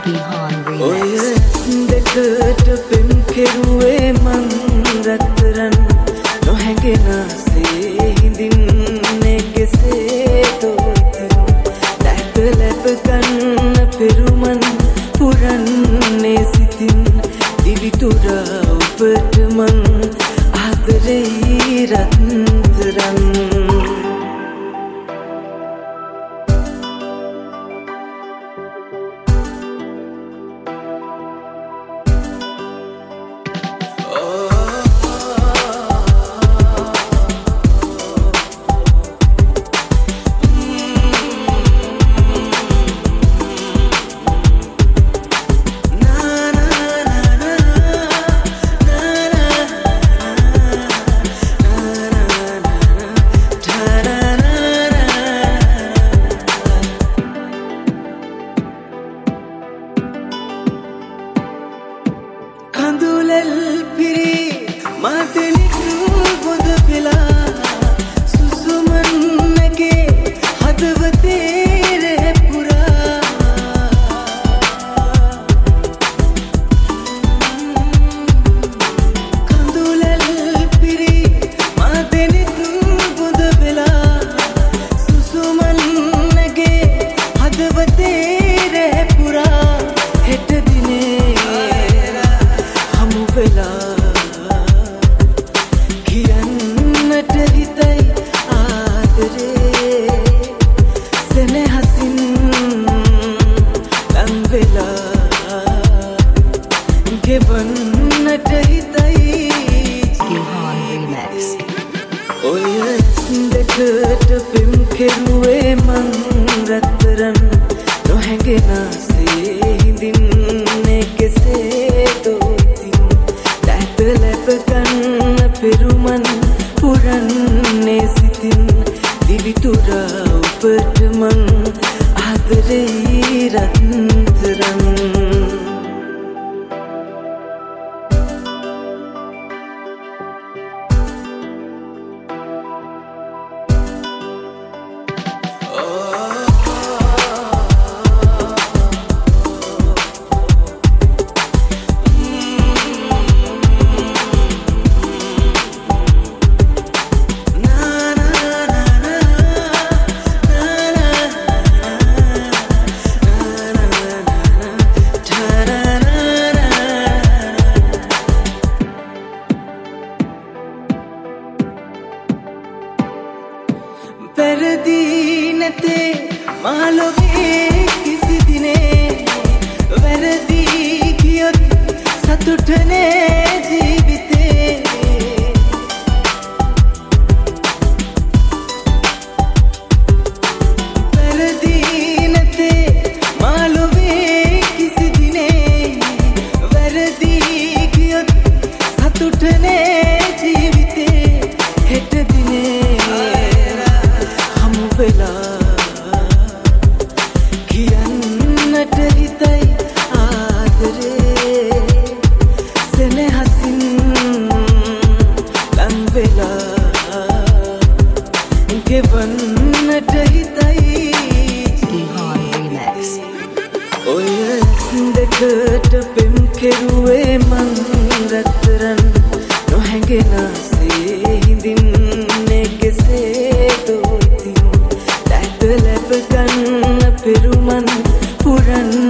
Gihan Remix. දෙකට පෙම් කෙරුවේ මං රත්තරන් නොහැඟෙනසේ හිඳින්නේ කෙසේ තෝතින් දැක ලැබ ගන්න පෙරුමන් පුරන්නේ සිතින් දිවිතුරා ඔබට මං ආදරෙයි රත්තරන් කඳුලල් පිරි මාතෙනික් බොඳ වෙලා සුසුමන්නගේ හදවතේ රැපුරා කඳුලල් පිරි මාතෙනික් බොඳ වෙලා සුසුමන්නගේ හදවතේ රැපුරා හෙට දිනේ කියන්නට හිතයි ආදරේ සෙනෙහසින් ලං වෙලා ගෙවන්නට හිතයි Gihan Remix. ඔය දෙකට පෙම් කෙරුවේ මං රත්තරන් නොහැඟෙනසේ හිඳින්නේ කෙසේ තෝතින් දැක ලැබ ගන්න පෙරුමන් පුරන්නේ සිතින් දිවිතුරා ඔබට මං ආදරෙයි රත්තරන් වැරදි නැතේ මාළොවේ කිසි දිනේ වැරදි ගියොත් සතුටනේ ජීවිතේ වැරදි නැතේ මාළොවේ කිසි දිනේ වැරදි ගියොත් සතුටනේ ජීවිතේ හෙට දිනේ කියන්නට හිතයි ආදරේ සෙනෙහසින් ලං වෙලා ගෙවන්නට හිතයි Gihan Remix. ඔය දෙකට පෙම් කෙරුවේ මං රත්තරන් නොහැඟෙනසේ හිඳින්නේ කෙසේ තෝතින් දැක ලැබ ගන්න පෙරුමන් පුරන්නේ